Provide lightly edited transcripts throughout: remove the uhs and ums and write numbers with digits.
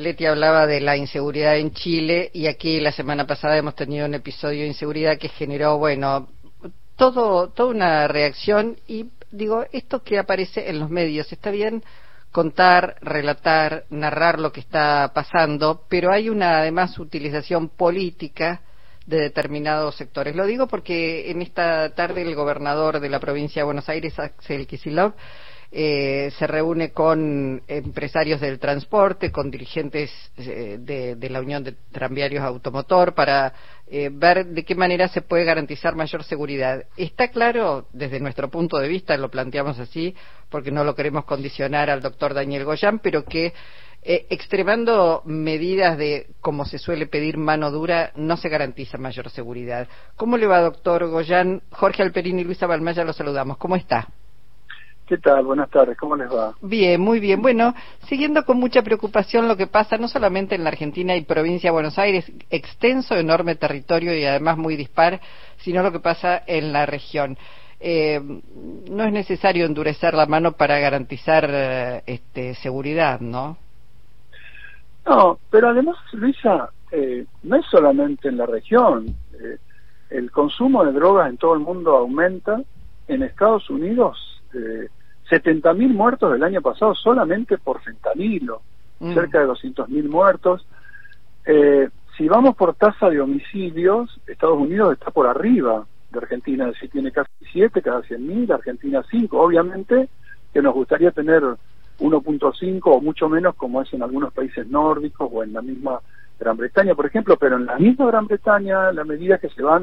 Leti hablaba de la inseguridad en Chile y aquí la semana pasada hemos tenido un episodio de inseguridad que generó, bueno, toda una reacción y digo, esto que aparece en los medios, está bien contar, relatar, narrar lo que está pasando, pero hay una además utilización política de determinados sectores. Lo digo porque en esta tarde el gobernador de la provincia de Buenos Aires, Axel Kicillof, se reúne con empresarios del transporte, con dirigentes de la Unión de Tranviarios Automotor para ver de qué manera se puede garantizar mayor seguridad. Está claro, desde nuestro punto de vista, lo planteamos así, porque no lo queremos condicionar al doctor Daniel Goyan, pero que extremando medidas de, como se suele pedir, mano dura, no se garantiza mayor seguridad. ¿Cómo le va, doctor Goyan? Jorge Alperín y Luisa Balmaya los saludamos. ¿Cómo está? ¿Qué tal? Buenas tardes, ¿cómo les va? Bien, muy bien. Bueno, siguiendo con mucha preocupación lo que pasa no solamente en la Argentina y provincia de Buenos Aires, extenso, enorme territorio y además muy dispar, sino lo que pasa en la región. No es necesario endurecer la mano para garantizar seguridad, ¿no? No, pero además, Luisa, no es solamente en la región. El consumo de drogas en todo el mundo aumenta. En Estados Unidos, 70.000 muertos el año pasado solamente por fentanilo, cerca de 200.000 muertos. Si vamos por tasa de homicidios, Estados Unidos está por arriba de Argentina, es decir, tiene casi 7 cada 100.000, Argentina 5. Obviamente que nos gustaría tener 1.5 o mucho menos, como es en algunos países nórdicos o en la misma Gran Bretaña, por ejemplo, pero en la misma Gran Bretaña, a la medida que se va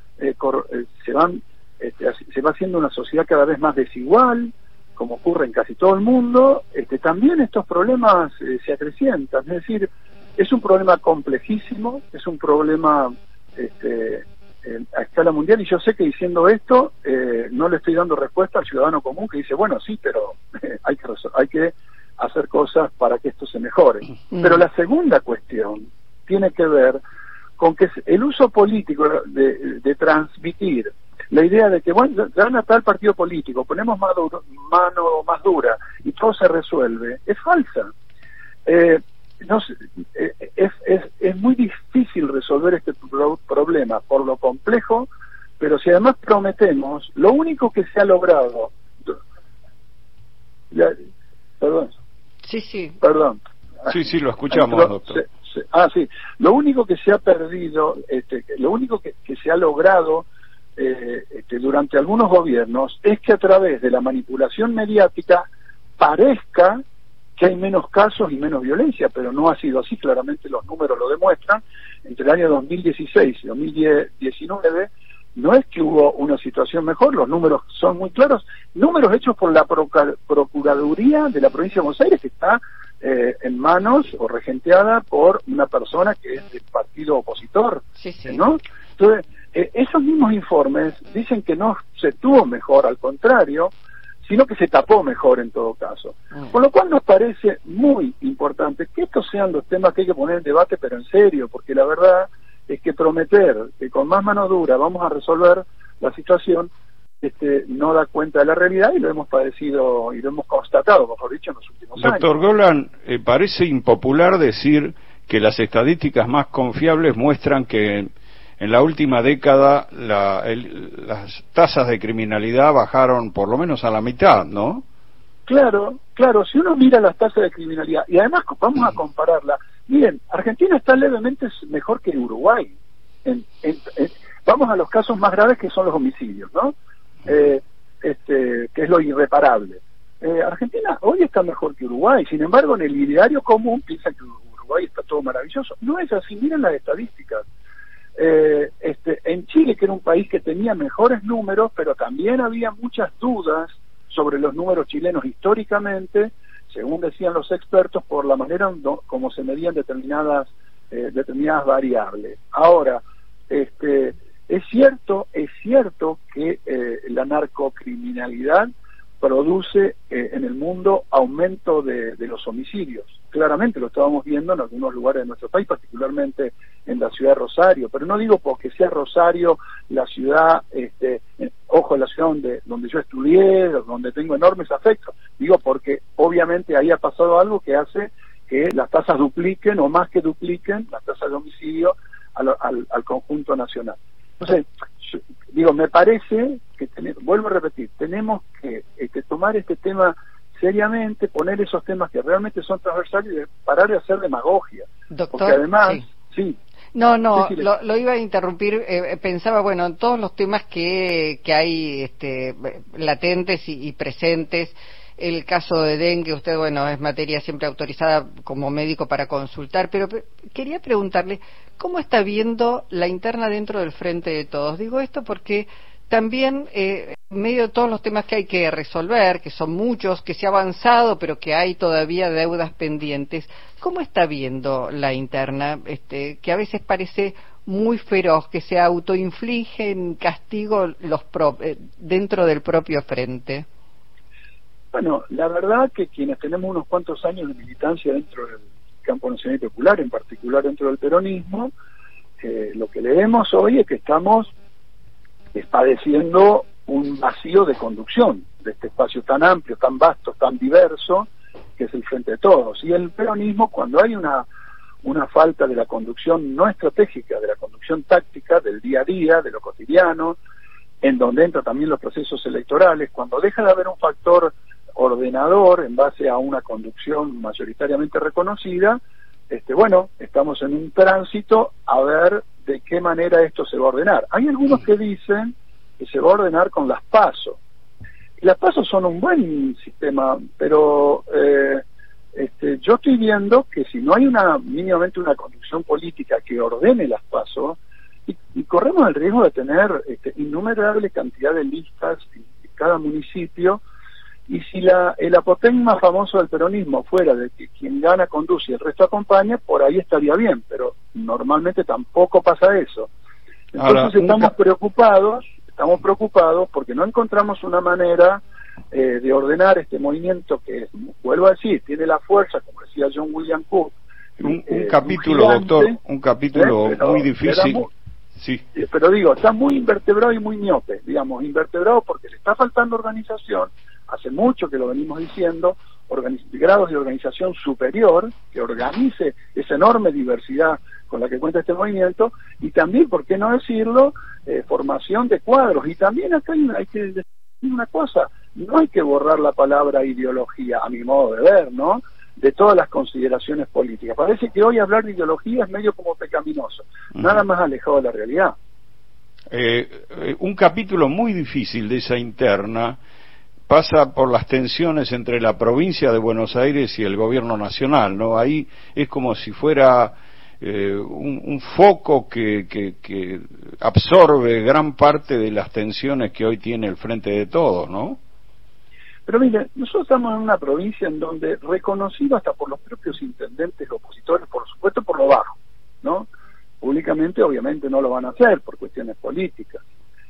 haciendo una sociedad cada vez más desigual, como ocurre en casi todo el mundo, también estos problemas se acrecientan. Es decir, es un problema complejísimo, es un problema a escala mundial, y yo sé que diciendo esto no le estoy dando respuesta al ciudadano común que dice, bueno, sí, pero hay que hacer cosas para que esto se mejore. Pero la segunda cuestión tiene que ver con que el uso político de transmitir la idea de que, bueno, gana tal partido político, ponemos mano más dura y todo se resuelve, es falsa. Es muy difícil resolver este problema por lo complejo, pero si además prometemos, lo único que se ha logrado... Perdón. Sí. Perdón. Sí, lo escuchamos, doctor. Sí. Lo único que se ha perdido, lo único que se ha logrado durante algunos gobiernos es que a través de la manipulación mediática parezca que hay menos casos y menos violencia, pero no ha sido así, claramente los números lo demuestran. Entre el año 2016 y 2019 no es que hubo una situación mejor, los números son muy claros, números hechos por la Procuraduría de la provincia de Buenos Aires, que está en manos o regenteada por una persona que es del partido opositor, sí. ¿no? Entonces, esos mismos informes dicen que no se tuvo mejor, al contrario, sino que se tapó mejor en todo caso. Con lo cual nos parece muy importante que estos sean los temas que hay que poner en debate, pero en serio, porque la verdad es que prometer que con más mano dura vamos a resolver la situación no da cuenta de la realidad, y lo hemos padecido y lo hemos constatado, mejor dicho, en los últimos años. Doctor Goyan, parece impopular decir que las estadísticas más confiables muestran que en la última década las tasas de criminalidad bajaron por lo menos a la mitad, ¿no? Claro, si uno mira las tasas de criminalidad, y además vamos a compararla, miren, Argentina está levemente mejor que Uruguay. Vamos a los casos más graves, que son los homicidios, ¿no? Que es lo irreparable. Argentina hoy está mejor que Uruguay, sin embargo en el ideario común piensan que Uruguay está todo maravilloso. No es así, miren las estadísticas. En Chile, que era un país que tenía mejores números, pero también había muchas dudas sobre los números chilenos históricamente, según decían los expertos, por la manera como se medían determinadas variables. Ahora, es cierto que la narcocriminalidad produce en el mundo aumento de los homicidios. Claramente lo estábamos viendo en algunos lugares de nuestro país, particularmente en la ciudad de Rosario, pero no digo porque sea Rosario la ciudad, la ciudad donde yo estudié, donde tengo enormes afectos, digo porque obviamente ahí ha pasado algo que hace que las tasas dupliquen o más que dupliquen las tasas de homicidio al conjunto nacional. Entonces, digo, me parece que, vuelvo a repetir, tenemos que tomar este tema seriamente, poner esos temas que realmente son transversales y parar de hacer demagogia. Doctor, porque además, sí. No, lo iba a interrumpir, pensaba, bueno, en todos los temas que hay latentes y presentes, el caso de dengue, usted, bueno, es materia siempre autorizada como médico para consultar, pero quería preguntarle, ¿cómo está viendo la interna dentro del Frente de Todos? Digo esto porque también, en medio de todos los temas que hay que resolver, que son muchos, que se ha avanzado, pero que hay todavía deudas pendientes, ¿cómo está viendo la interna, que a veces parece muy feroz, que se autoinfligen castigo dentro del propio frente? Bueno, la verdad que quienes tenemos unos cuantos años de militancia dentro del campo nacional y popular, en particular dentro del peronismo, lo que leemos hoy es que estamos padeciendo un vacío de conducción de este espacio tan amplio, tan vasto, tan diverso, que es el Frente de Todos. Y el peronismo, cuando hay una falta de la conducción no estratégica, de la conducción táctica, del día a día, de lo cotidiano, en donde entran también los procesos electorales, cuando deja de haber un factor ordenador en base a una conducción mayoritariamente reconocida, bueno, estamos en un tránsito a ver de qué manera esto se va a ordenar. Hay algunos que dicen que se va a ordenar con las PASO. Las PASO son un buen sistema, pero yo estoy viendo que si no hay mínimamente una conducción política que ordene las PASO, y corremos el riesgo de tener innumerable cantidad de listas en cada municipio. Y si el apotegma famoso del peronismo fuera de que quien gana conduce y el resto acompaña, por ahí estaría bien, pero normalmente tampoco pasa eso. Entonces estamos preocupados porque no encontramos una manera de ordenar este movimiento que, vuelvo a decir, tiene la fuerza, como decía John William Cook. Un capítulo, gigante, doctor, un capítulo muy difícil. Sí. Pero digo, está muy invertebrado y muy miope, digamos, invertebrado porque le está faltando organización. Hace mucho que lo venimos diciendo, grados de organización superior, que organice esa enorme diversidad con la que cuenta este movimiento, y también, ¿por qué no decirlo?, formación de cuadros. Y también acá hay que decir una cosa, no hay que borrar la palabra ideología, a mi modo de ver, ¿no?, de todas las consideraciones políticas. Parece que hoy hablar de ideología es medio como pecaminoso, nada más alejado de la realidad. Un capítulo muy difícil de esa interna pasa por las tensiones entre la provincia de Buenos Aires y el gobierno nacional, ¿no? Ahí es como si fuera un foco que absorbe gran parte de las tensiones que hoy tiene el Frente de Todos, ¿no? Pero mire, nosotros estamos en una provincia en donde, reconocido hasta por los propios intendentes opositores, por supuesto por lo bajo, ¿no? Públicamente obviamente no lo van a hacer por cuestiones políticas,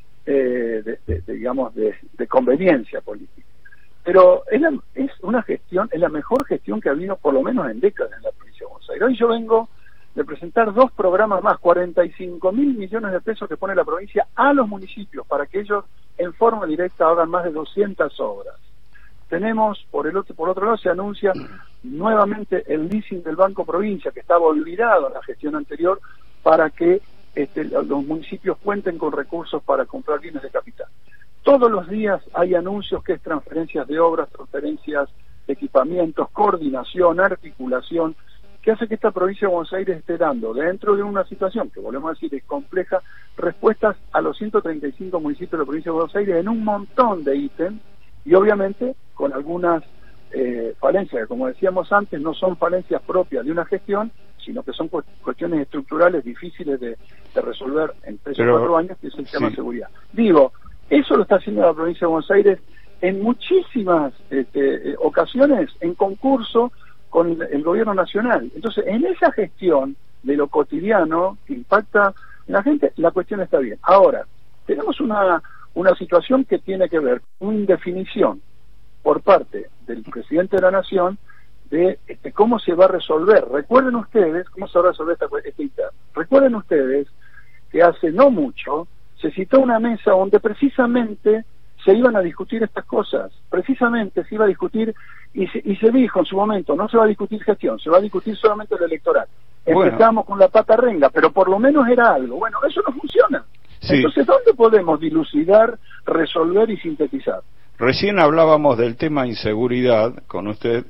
digamos, de conveniencia política. Pero es una gestión, es la mejor gestión que ha habido por lo menos en décadas en la provincia de Buenos Aires. Hoy yo vengo de presentar 2 programas más, 45.000 millones de pesos que pone la provincia a los municipios para que ellos en forma directa hagan más de 200 obras. Tenemos, por otro lado, se anuncia nuevamente el leasing del Banco Provincia, que estaba olvidado en la gestión anterior, para que los municipios cuenten con recursos para comprar bienes de capital. Todos los días hay anuncios que es transferencias de obras, transferencias de equipamientos, coordinación, articulación, que hace que esta provincia de Buenos Aires esté dando, dentro de una situación que volvemos a decir es compleja, respuestas a los 135 municipios de la provincia de Buenos Aires en un montón de ítems, y obviamente con algunas falencias que, como decíamos antes, no son falencias propias de una gestión, sino que son cuestiones estructurales difíciles de resolver en 3 o 4 años, que es el tema de seguridad. Digo, eso lo está haciendo la provincia de Buenos Aires en muchísimas ocasiones en concurso con el gobierno nacional. Entonces, en esa gestión de lo cotidiano que impacta en la gente, la cuestión está bien. Ahora, tenemos una situación que tiene que ver con una indefinición por parte del presidente de la Nación de cómo se va a resolver. Recuerden ustedes cómo se va a resolver esta interna. Recuerden ustedes que hace no mucho se citó una mesa donde precisamente se iban a discutir estas cosas. Precisamente se iba a discutir, y se dijo en su momento, no se va a discutir gestión, se va a discutir solamente lo electoral. Empezamos con la pata renga, pero por lo menos era algo. Bueno, eso no funciona. Sí. Entonces, ¿dónde podemos dilucidar, resolver y sintetizar? Recién hablábamos del tema inseguridad con usted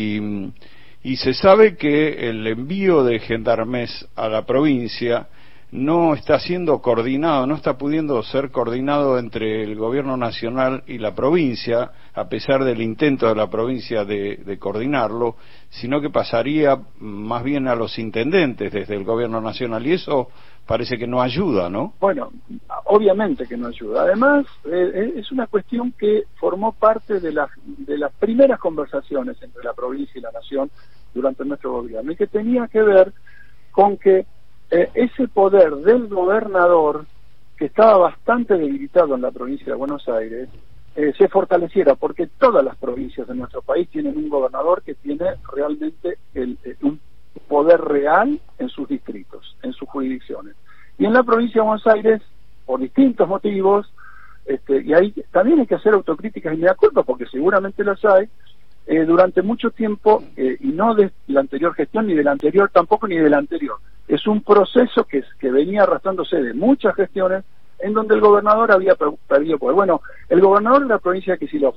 y se sabe que el envío de gendarmes a la provincia no está siendo coordinado, no está pudiendo ser coordinado entre el gobierno nacional y la provincia, a pesar del intento de la provincia de coordinarlo, sino que pasaría más bien a los intendentes desde el gobierno nacional, y eso parece que no ayuda, ¿no? Bueno, obviamente que no ayuda. Además, es una cuestión que formó parte de las primeras conversaciones entre la provincia y la nación durante nuestro gobierno, y que tenía que ver con que ese poder del gobernador, que estaba bastante debilitado en la provincia de Buenos Aires, se fortaleciera, porque todas las provincias de nuestro país tienen un gobernador que tiene realmente un poder real en sus distritos, en sus jurisdicciones. Y en la provincia de Buenos Aires, por distintos motivos, y ahí también hay que hacer autocríticas y me acuerdo, porque seguramente las hay, durante mucho tiempo, y no de la anterior gestión, ni de la anterior tampoco, ni de la anterior. Es un proceso que venía arrastrándose de muchas gestiones, en donde el gobernador había perdido poder. Bueno, el gobernador de la provincia de Kicillof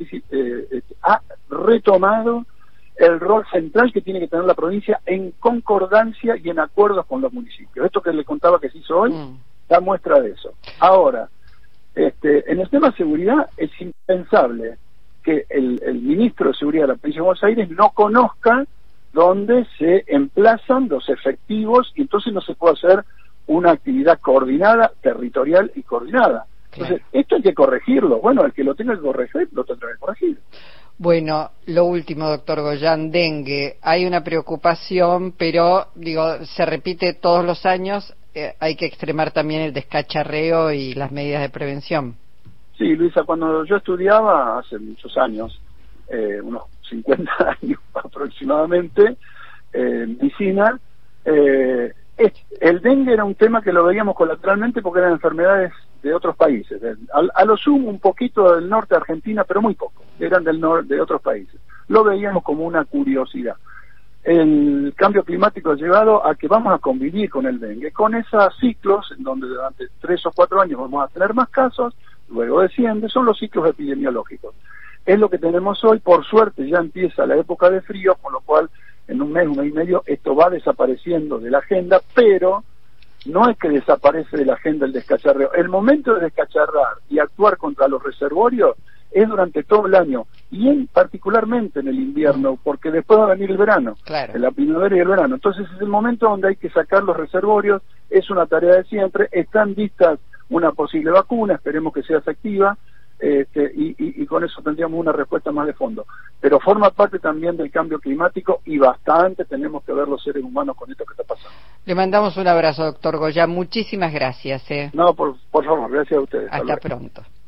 ha retomado el rol central que tiene que tener la provincia en concordancia y en acuerdos con los municipios. Esto que le contaba que se hizo hoy, da muestra de eso. Ahora, en el tema de seguridad es impensable que el ministro de Seguridad de la provincia de Buenos Aires no conozca dónde se emplazan los efectivos, y entonces no se puede hacer una actividad coordinada, territorial y coordinada. Entonces, esto hay que corregirlo. Bueno, el que lo tenga que corregir, lo tendrá que corregir. Bueno, lo último, doctor Goyán, dengue. Hay una preocupación, pero, se repite todos los años. Hay que extremar también el descacharreo y las medidas de prevención. Sí, Luisa, cuando yo estudiaba, hace muchos años, unos 50 años aproximadamente, medicina, el dengue era un tema que lo veíamos colateralmente porque eran enfermedades de otros países, a lo sumo un poquito del norte de Argentina, pero muy poco, eran de otros países. Lo veíamos como una curiosidad. El cambio climático ha llevado a que vamos a convivir con el dengue, con esos ciclos en donde durante 3 o 4 años vamos a tener más casos, luego desciende, son los ciclos epidemiológicos. Es lo que tenemos hoy. Por suerte ya empieza la época de frío, con lo cual en un mes y medio esto va desapareciendo de la agenda, pero no es que desaparece de la agenda el descacharreo. El momento de descacharrar y actuar contra los reservorios es durante todo el año, y particularmente en el invierno, porque después va a venir el verano, claro, en la primavera y el verano. Entonces es el momento donde hay que sacar los reservorios, es una tarea de siempre. Están vistas una posible vacuna, esperemos que sea efectiva, y con eso tendríamos una respuesta más de fondo. Pero forma parte también del cambio climático, y bastante tenemos que ver los seres humanos con esto que está pasando. Le mandamos un abrazo, doctor Goyán. Muchísimas gracias. No, por favor, gracias a ustedes. Hasta pronto.